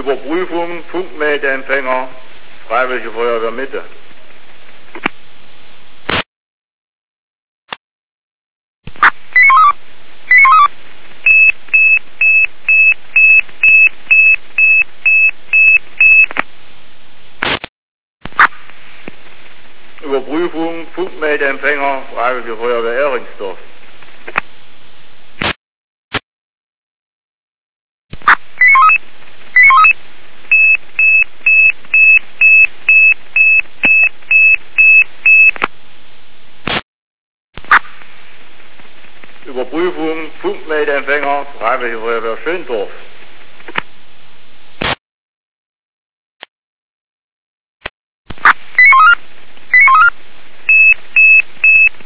Überprüfung Funkmeldeempfänger Freiwillige Feuerwehr Mitte. Überprüfung Funkmeldeempfänger Freiwillige Feuerwehr Ehringsdorf. Überprüfung Funkmeldeempfänger Freiwillige Feuerwehr Schöndorf.